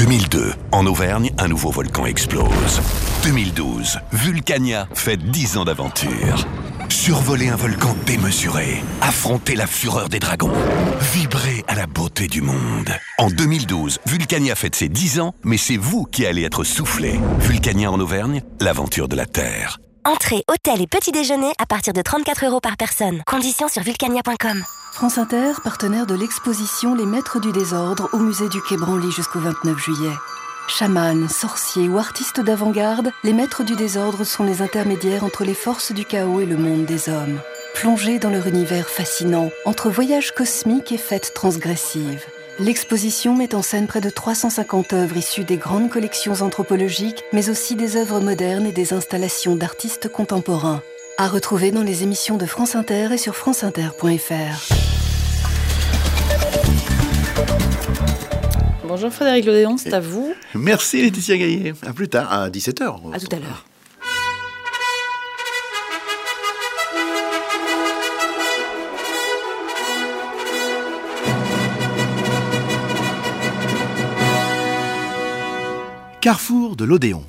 2002, en Auvergne, un nouveau volcan explose. 2012, Vulcania fête 10 ans d'aventure. Survoler un volcan démesuré, affronter la fureur des dragons, vibrer à la beauté du monde. En 2012, Vulcania fête ses 10 ans, mais c'est vous qui allez être soufflé. Vulcania en Auvergne, l'aventure de la Terre. Entrée, hôtel et petit déjeuner à partir de 34 € par personne. Conditions sur vulcania.com. France Inter, partenaire de l'exposition Les Maîtres du Désordre au musée du Quai Branly jusqu'au 29 juillet. Chamans, sorciers ou artistes d'avant-garde, les Maîtres du Désordre sont les intermédiaires entre les forces du chaos et le monde des hommes. Plongés dans leur univers fascinant, entre voyages cosmiques et fêtes transgressives. L'exposition met en scène près de 350 œuvres issues des grandes collections anthropologiques, mais aussi des œuvres modernes et des installations d'artistes contemporains. À retrouver dans les émissions de France Inter et sur franceinter.fr. Bonjour Frédéric Lodéon, c'est à vous. Merci Laetitia Gaillet. À plus tard, à 17h. À tout à l'heure. Carrefour de l'Odéon.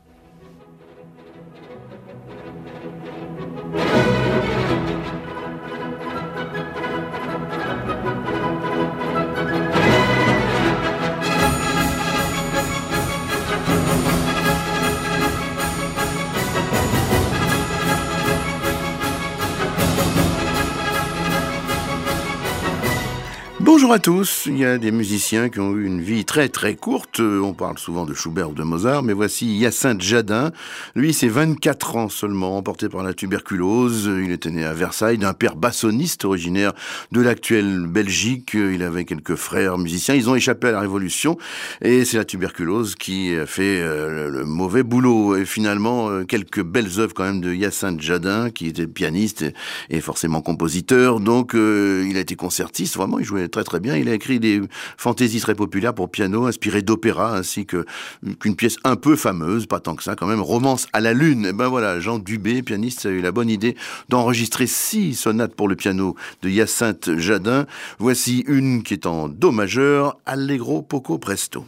Bonjour à tous, il y a des musiciens qui ont eu une vie très très courte, on parle souvent de Schubert ou de Mozart, mais voici Hyacinthe Jadin, lui c'est 24 ans seulement, emporté par la tuberculose, il était né à Versailles d'un père bassoniste originaire de l'actuelle Belgique, il avait quelques frères musiciens, ils ont échappé à la Révolution et c'est la tuberculose qui a fait le mauvais boulot et finalement quelques belles œuvres quand même de Hyacinthe Jadin qui était pianiste et forcément compositeur, donc il a été concertiste, vraiment il jouait très bien. Il a écrit des fantaisies très populaires pour piano, inspirées d'opéra, ainsi qu'une pièce un peu fameuse, pas tant que ça quand même, Romance à la Lune. Et ben voilà, Jean Dubé, pianiste, a eu la bonne idée d'enregistrer 6 sonates pour le piano de Hyacinthe Jadin. Voici une qui est en do majeur, Allegro poco presto.